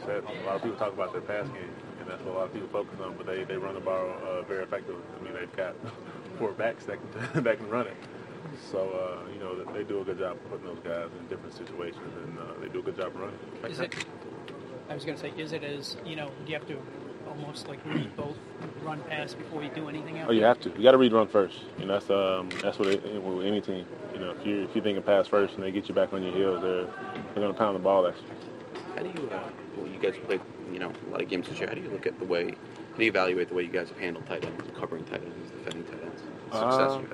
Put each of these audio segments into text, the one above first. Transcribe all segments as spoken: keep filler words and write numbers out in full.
said, a lot of people talk about their pass game, and that's what a lot of people focus on. But they, they run the ball uh, very effectively. I mean, they've got four backs that can that can run it. So uh, you know they do a good job of putting those guys in different situations, and uh, they do a good job of running. Is it? I was going to say, is it as you know? Do you have to almost like read both run pass before you do anything else? Oh, you have to. You got to read run first. You know, that's um, that's what it, with any team. You know, if you if you think of pass first and they get you back on your heels, they're they're going to pound the ball at you. How do you? Uh, well, you guys played, you know, a lot of games this year. How do you look at the way? How do you evaluate the way you guys have handled tight ends, covering tight ends, defending tight ends, success Um, you've had?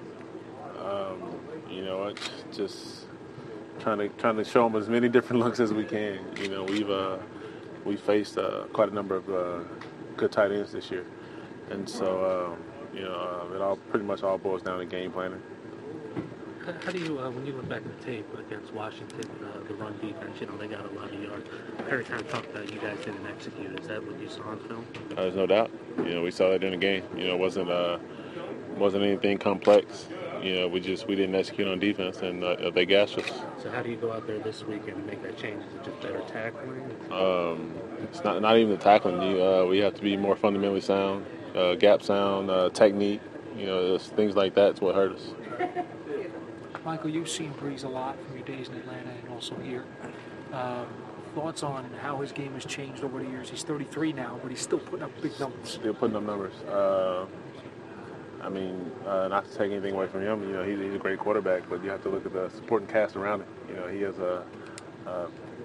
Um, you know, it's just trying to trying to show them as many different looks as we can. You know, we've uh, we faced uh, quite a number of uh, good tight ends this year, and so um, you know, uh, it all pretty much all boils down to game planning. How, how do you, uh, when you look back at the tape against Washington, uh, the run defense, you know, they got a lot of yards. Every time talked about you guys didn't execute. Is that what you saw on film? Uh, there's no doubt. You know, we saw that in the game. You know, it wasn't uh, wasn't anything complex. You know, we just we didn't execute on defense, and uh, they gashed us. So how do you go out there this week and make that change? Is it just better tackling? Um, it's not not even the tackling. You, uh, we have to be more fundamentally sound, uh, gap sound, uh, technique. You know, it's things like that's what hurt us. Michael, you've seen Breeze a lot from your days in Atlanta and also here. Um, thoughts on how his game has changed over the years? He's thirty-three now, but he's still putting up big numbers. Still putting up numbers. Uh, I mean, uh, not to take anything away from him. You know, he's, he's a great quarterback, but you have to look at the supporting cast around him. You know, he has a, a,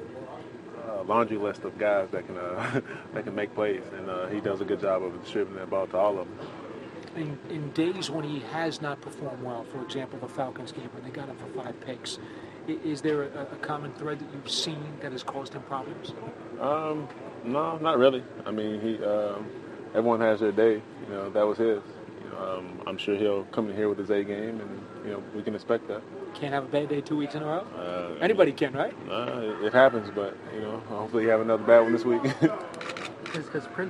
a laundry list of guys that can uh, that can make plays, and uh, he does a good job of distributing that ball to all of them. In, in days when he has not performed well, for example, the Falcons game when they got him for five picks, i- is there a, a common thread that you've seen that has caused him problems? Um, no, not really. I mean, he um, everyone has their day. You know, that was his. You know, um, I'm sure he'll come in here with his A game, and you know, we can expect that. Can't have a bad day two weeks in a row? Uh, Anybody can, right? Uh, it, it happens, but you know, hopefully you have another bad one this week. Has, has Prince